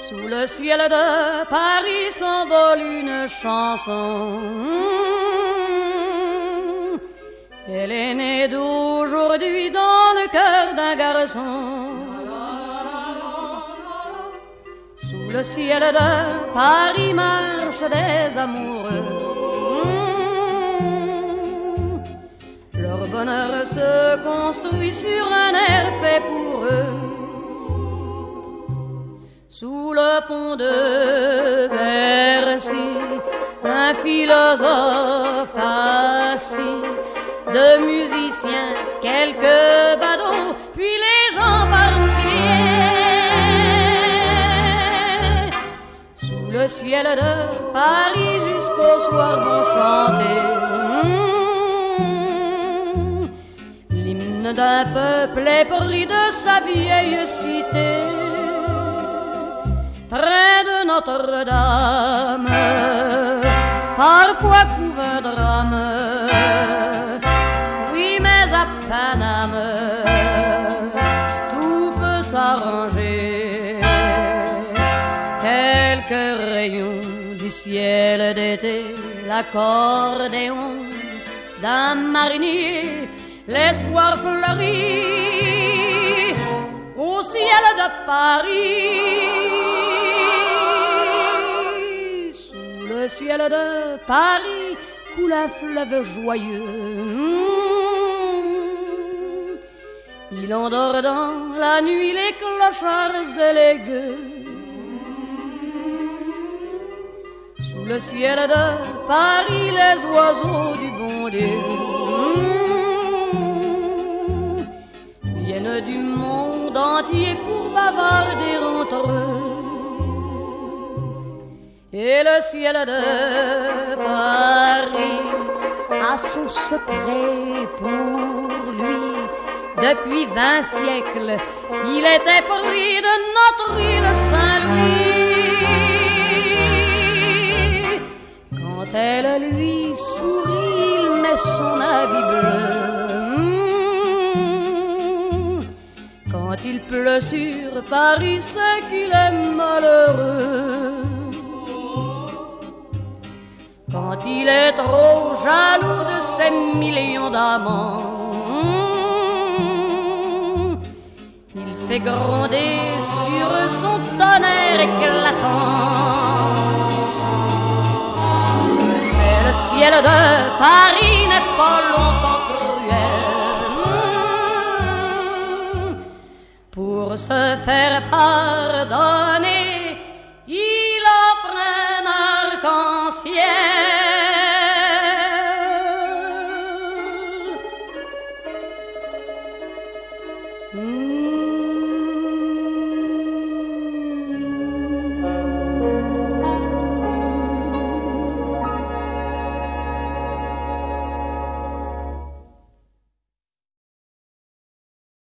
Sous le ciel de Paris s'envole une chanson. Elle est née d'aujourd'hui dans le cœur d'un garçon. Sous le ciel de Paris marchent des amoureux. Leur bonheur se construit sur un air fait pour eux. Sous le pont de Bercy, un philosophe assis, de musiciens, quelques badauds, puis les gens par milliers. Sous le ciel de Paris jusqu'au soir vont chanter l'hymne d'un peuple épris de sa vieille cité. Près de Notre-Dame, parfois couve un drame. Oui, mais à Paname, tout peut s'arranger. Quelques rayons du ciel d'été, l'accordéon d'un marinier, l'espoir fleurit au ciel de Paris. Le ciel de Paris coule un fleuve joyeux. Il endort dans la nuit les clochards et les gueux. Sous le ciel de Paris les oiseaux du bon Dieu viennent du monde entier pour bavarder entre eux. Et le ciel de Paris a son secret pour lui. Depuis 20 siècles, il était pris de notre île Saint-Louis. Quand elle lui sourit, il met son habit bleu. Quand il pleut sur Paris, c'est qu'il est malheureux. Quand il est trop jaloux de ses millions d'amants, il fait gronder sur son tonnerre éclatant. Mais le ciel de Paris n'est pas longtemps cruel. Pour se faire pardonner, il offre un arc-en-ciel.